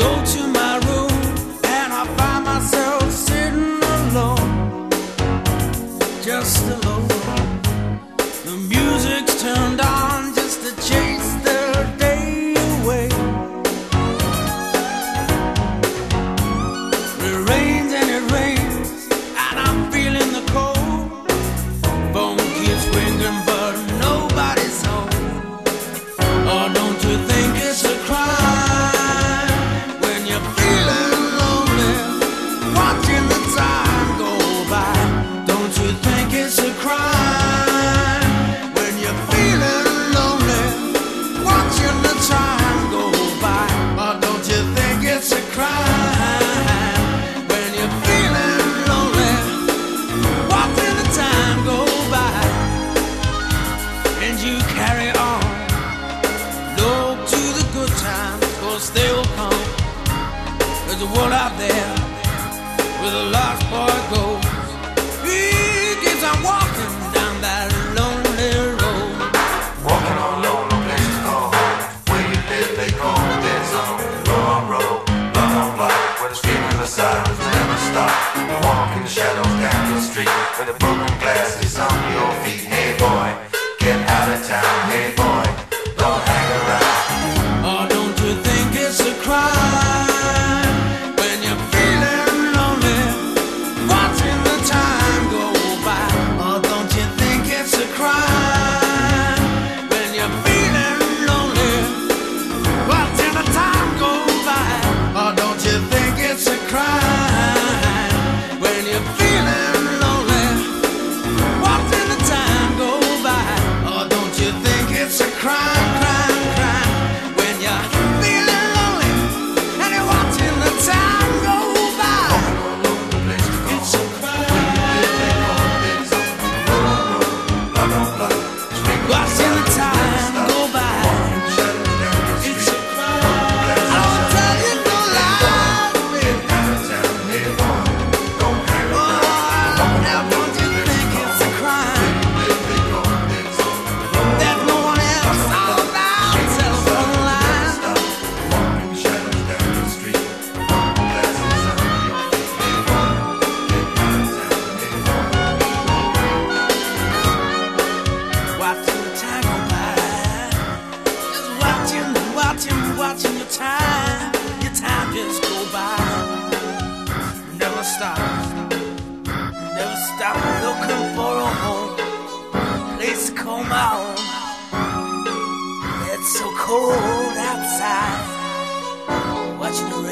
go to my room and I find myself sitting alone, just alone. The music's turned on just to chase the day away. It rains and it rains and I'm feeling the cold. Phone keeps ringing but nobody's home. Oh, don't you think it's a crime when you're feeling lonely, watching the time go by? Don't you think it's a crime when you're feeling lonely, watching the time go by? Oh, don't you think it's a crime when you're feeling lonely, watching the time go by? And you carry on. Look to the good times, 'cause they will come. There's a world out there where the lost boy goes. He keeps on walking down that lonely road. Walking on lonely places called home. Where you live, they call the dead zone. Wrong road, block on block, where the screaming the sirens never stop. Walk in the shadows down your street, where the broken glass is on your feet. Hey boy, get out of town. Hey boy, don't hang around. Oh, don't you think it's a crime when you're feeling lonely, watching the time go by? Oh, don't you think it's a crime when you're feeling lonely, watching the time go by? Oh, don't you think it's a crime when you're feeling lonely, watching the time go by? Oh, don't you think it's a crime, crime, crime when you're feeling lonely and you're watching the time go by? It's a crime, watching the time go by. It's a crime. I don't tell you no lies, baby. Oh, now don't you think it's a crime? There's no one else on that telephone line. Watching the time go by. Just watching your time. Your time just go by. Never stop looking for a home, place to call my own. It's so cold outside. What you do